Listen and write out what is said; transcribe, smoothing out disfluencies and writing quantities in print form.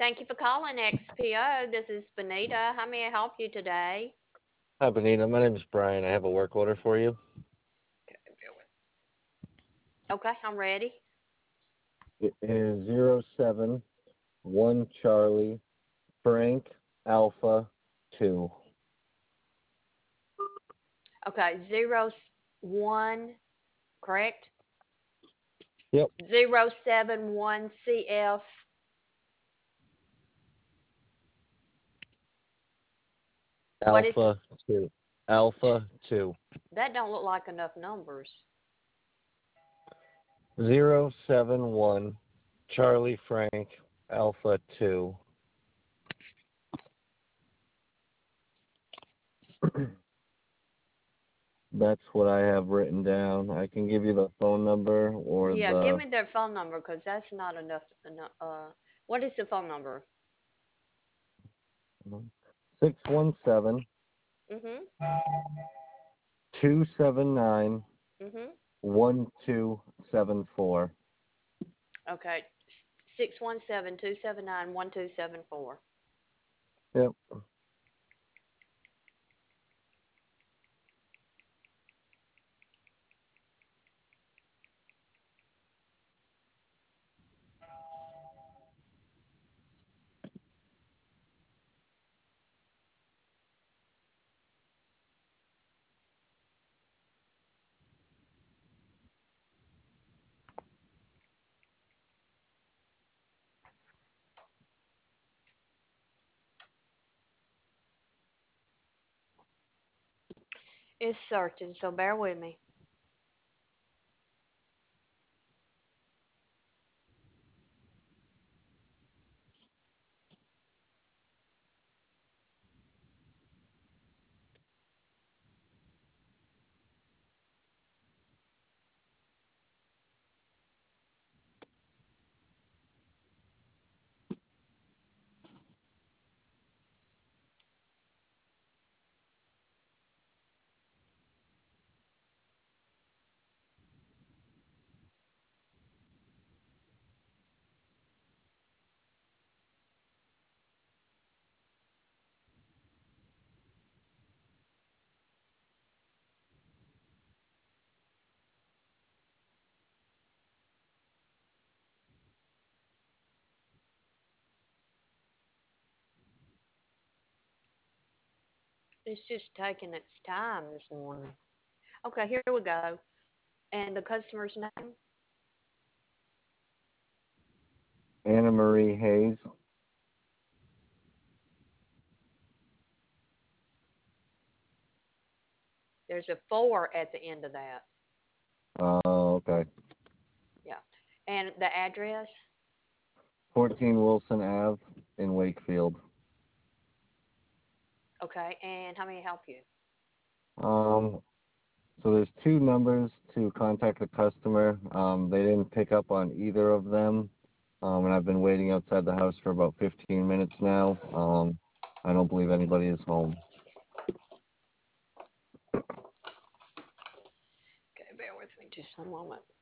Thank you for calling XPO. This is Benita. How may I help you today? Hi, Benita. My name is Brian. I have a work order for you. Okay, I'm ready. It is 071 Charlie Frank Alpha 2. Okay, 01, correct? Yep. 071 CF. What is Alpha 2. Alpha 2. that? Don't look like enough numbers. 071 Charlie Frank Alpha 2. That's what I have written down. I can give you the phone number or Yeah, give the me their phone number because that's not enough. What is the phone number? 617 Mhm. 279 Mhm. 1274. Okay, 617-279-1274. Yep. It's searching, so bear with me. It's just taking its time this morning. Okay, here we go. And the customer's name? Anna Marie Hayes. There's a 4 at the end of that. Okay. Yeah. And the address? 14 Wilson Ave in Wakefield. Okay. And how may I help you? Um, so there's two numbers to contact the customer. They didn't pick up on either of them, and I've been waiting outside the house for about 15 minutes now. I don't believe anybody is home. Okay, bear with me just a moment.